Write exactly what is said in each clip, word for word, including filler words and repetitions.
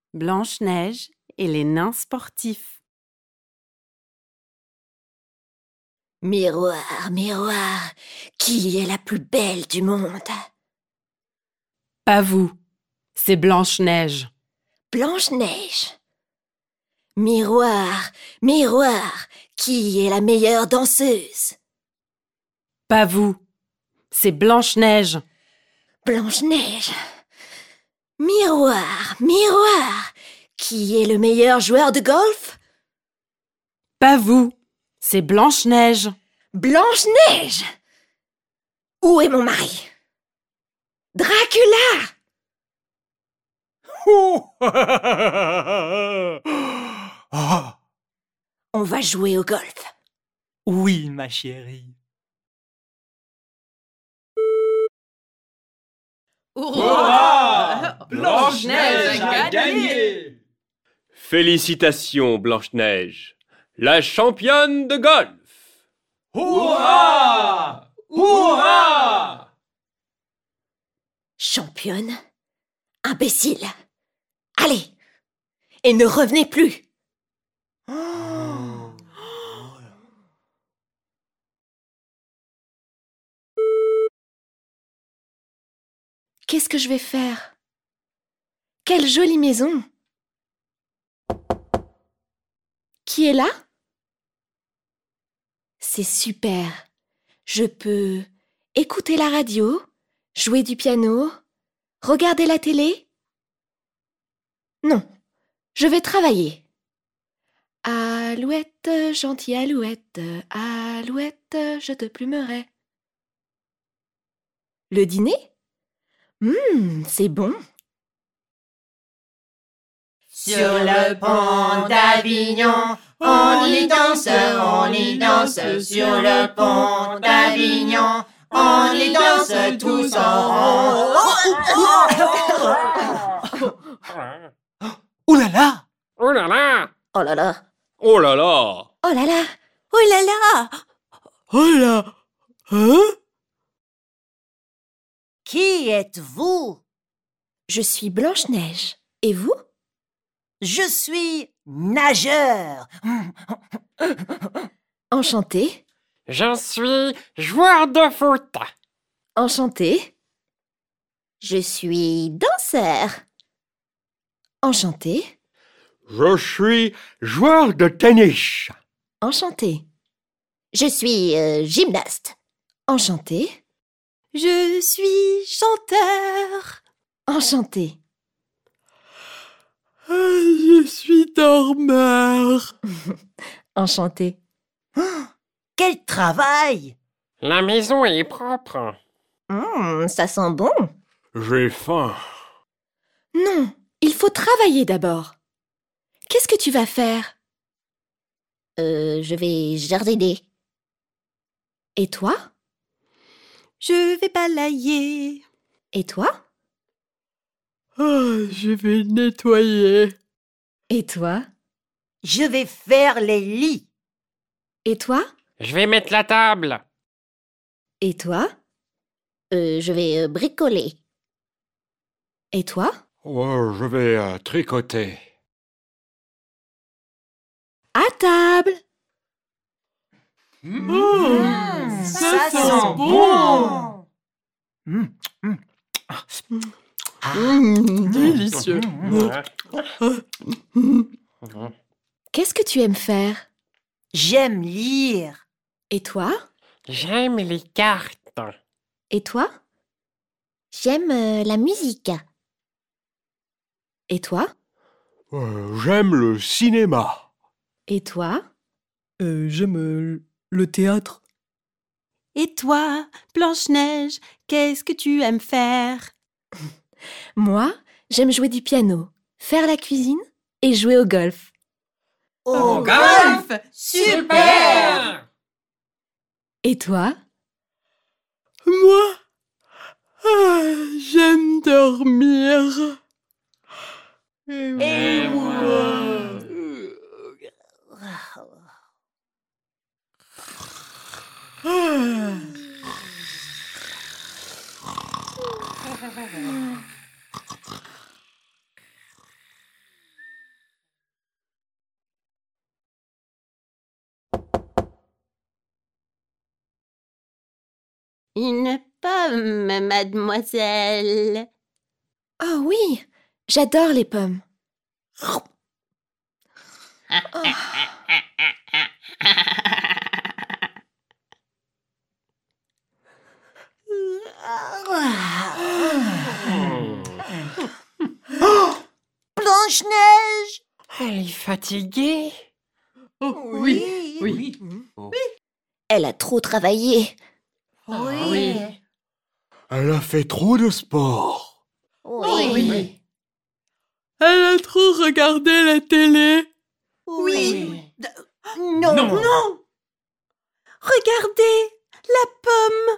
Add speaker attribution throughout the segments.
Speaker 1: Blanche-Neige et les nains sportifs.
Speaker 2: Miroir, miroir, qui est la plus belle du monde?
Speaker 1: Pas vous, c'est Blanche-Neige.
Speaker 2: Blanche-Neige. Miroir, miroir, qui est la meilleure danseuse?
Speaker 1: Pas vous, c'est Blanche-Neige.
Speaker 2: Blanche-Neige. Miroir, miroir, qui est le meilleur joueur de golf?
Speaker 1: Pas vous, c'est Blanche-Neige.
Speaker 2: Blanche-Neige. Où est mon mari? Dracula! On va jouer au golf.
Speaker 3: Oui, ma chérie.
Speaker 4: Hurrah! Blanche-Neige a gagné!
Speaker 5: Félicitations, Blanche-Neige, la championne de golf!
Speaker 4: Hurrah! Hurrah!
Speaker 2: Championne? Imbécile! Allez! Et ne revenez plus! Qu'est-ce que je vais faire? Quelle jolie maison! Qui est là? C'est super! Je peux écouter la radio, jouer du piano, regarder la télé? Non, je vais travailler. Alouette, gentille alouette, alouette, je te plumerai. Le dîner? Hum, c'est bon.
Speaker 6: Sur le pont d'Avignon, on y danse, on y danse. Sur le pont d'Avignon, on y danse tous en rond.
Speaker 3: Oh là là!
Speaker 5: Oh là là!
Speaker 2: Oh là là!
Speaker 5: Oh là là!
Speaker 2: Oh là là! Oh là là!
Speaker 3: Oh là! Hein?
Speaker 6: Qui êtes-vous?
Speaker 2: Je suis Blanche-Neige. Et vous?
Speaker 6: Je suis nageur.
Speaker 2: Enchantée.
Speaker 5: Je suis joueur de foot.
Speaker 2: Enchantée. Je suis danseur. Enchantée.
Speaker 5: Je suis joueur de tennis.
Speaker 2: Enchantée. Je suis euh, gymnaste. Enchantée. Je suis chanteur. Enchantée.
Speaker 3: Je suis dormeur.
Speaker 2: Enchantée.
Speaker 6: Quel travail!
Speaker 5: La maison est propre.
Speaker 2: Mmh, ça sent bon.
Speaker 5: J'ai faim.
Speaker 2: Non, il faut travailler d'abord. Qu'est-ce que tu vas faire? Euh, je vais jardiner. Et toi?
Speaker 1: Je vais balayer.
Speaker 2: Et toi?
Speaker 3: Oh, je vais nettoyer.
Speaker 2: Et toi?
Speaker 6: Je vais faire les lits.
Speaker 2: Et toi?
Speaker 5: Je vais mettre la table.
Speaker 2: Et toi? Euh, je vais euh, bricoler. Et toi?
Speaker 5: Oh, je vais euh, tricoter.
Speaker 2: À table!
Speaker 3: Oh,
Speaker 6: Ça sent bon!
Speaker 3: Mmh, mmh. Ah, délicieux.
Speaker 2: Qu'est-ce que tu aimes faire?
Speaker 6: J'aime lire.
Speaker 2: Et toi?
Speaker 5: J'aime les cartes.
Speaker 2: Et toi? J'aime euh, la musique. Et toi?
Speaker 5: Euh, j'aime le cinéma.
Speaker 2: Et toi?
Speaker 3: Euh, j'aime euh, le théâtre.
Speaker 1: Et toi, Blanche-Neige, qu'est-ce que tu aimes faire?
Speaker 2: Moi, j'aime jouer du piano, faire la cuisine et jouer au golf.
Speaker 6: Au
Speaker 4: golf! Super!
Speaker 2: Et toi?
Speaker 3: Moi, ah, j'aime dormir.
Speaker 6: Et moi?
Speaker 1: Une pomme, mademoiselle.
Speaker 2: Oh oui, j'adore les pommes. Oh.
Speaker 6: Blanche-Neige!
Speaker 7: Elle est fatiguée.
Speaker 4: Oui, oui.
Speaker 2: Elle a trop travaillé.
Speaker 6: Oui.
Speaker 5: Elle a fait trop de sport.
Speaker 6: Oui.
Speaker 4: Oui.
Speaker 3: Elle a trop regardé la télé.
Speaker 6: Oui. Non.
Speaker 4: Non.
Speaker 1: Non! Regardez, la pomme.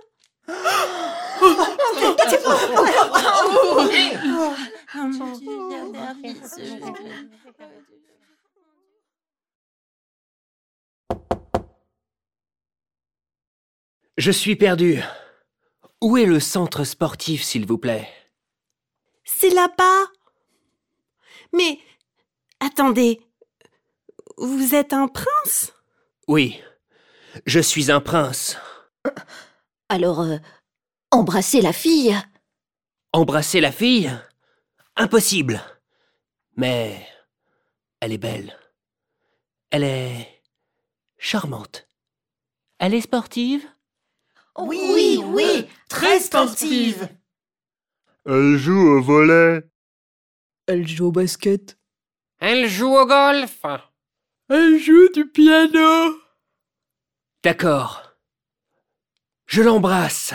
Speaker 7: Je suis perdu. Où est le centre sportif, s'il vous plaît?
Speaker 1: C'est là-bas. Mais, attendez, vous êtes un prince?
Speaker 7: Oui, je suis un prince.
Speaker 2: Alors, euh, embrassez la fille.
Speaker 7: Embrasser la fille? Impossible. Mais elle est belle. Elle est charmante. Elle est sportive?
Speaker 6: Oui, oui, très sportive.
Speaker 5: Elle joue au volet.
Speaker 3: Elle joue au basket.
Speaker 4: Elle joue au golf.
Speaker 3: Elle joue du piano.
Speaker 7: D'accord. Je l'embrasse.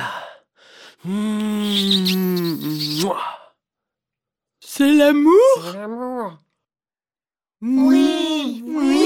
Speaker 7: Mouah.
Speaker 3: C'est l'amour?
Speaker 4: C'est l'amour.
Speaker 6: Oui, oui.